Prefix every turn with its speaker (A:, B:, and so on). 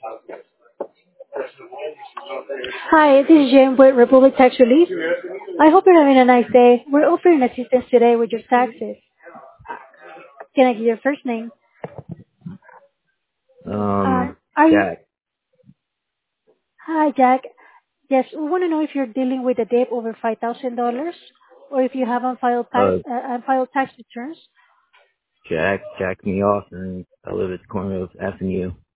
A: Hi, this is Jane with Republic Tax Relief. I hope you're having a nice day. We're offering assistance today with your taxes. Can I get your first name? Are you?
B: Jack.
A: Hi, Jack. Yes, we want to know if you're dealing with a debt over $5,000 or if you have unfiled tax returns.
B: Jack jacked me off, and I live at the corner of Avenue.